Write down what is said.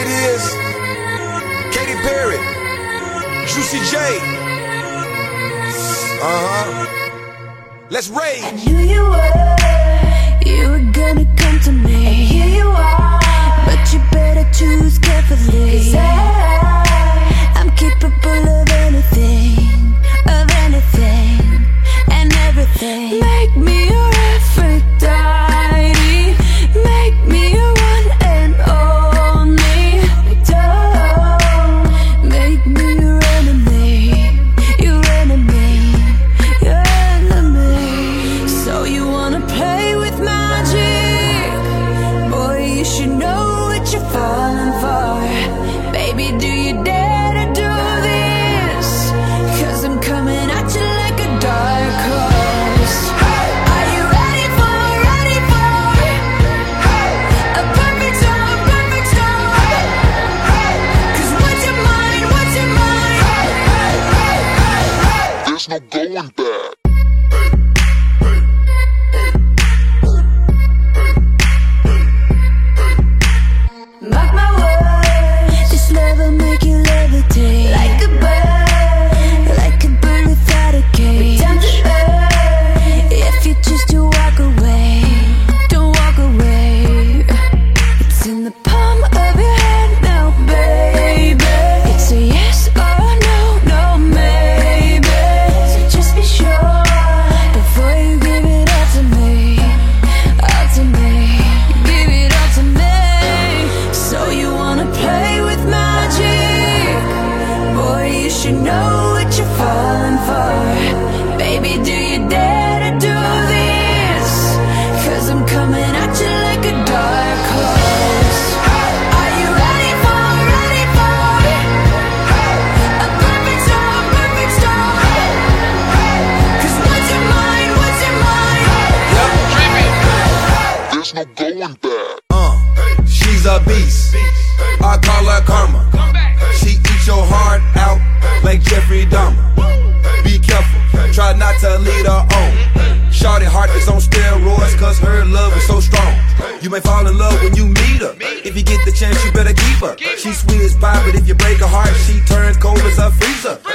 it is? Katy Perry, Juicy J. Let's rage. I knew you were gonna come to me, and here you are. But you better choose carefully, 'cause I'm capable of anything, and everything. Make me your Aphrodite, make me your one and only. Don't make me your enemy, your enemy, your enemy. So you wanna play with magic? Boy, you should know what you're falling for. Baby, do you dare to do this? 'Cause I'm coming at you like a dark horse. Are you ready for a perfect storm, perfect storm? 'Cause what's your mind, There's no going back. Mark my words, this love will make you levitate like a bird without a cage. Down to earth, if you choose to walk away, don't walk away. It's in the palm of your hand now, baby. It's a yes or no, no maybe. So just be sure before you give it all to me, all to me. Give it all to me. So you wanna play with magic? Boy, you should know what you're falling for. Baby, do you dare to do this? 'Cause I'm coming at you like a dark horse. Are you ready for a perfect storm, perfect storm? 'Cause what's your mind, There's no going back. She's a beast. I call her karma. She eats your heart out like Jeffrey Dahmer. Be careful, try not to lead her on. Shorty heart is on steroids, 'cause her love is so strong. You may fall in love when you meet her. If you get the chance, you better keep her. She's sweet as pie, but if you break her heart, she turns cold as a freezer.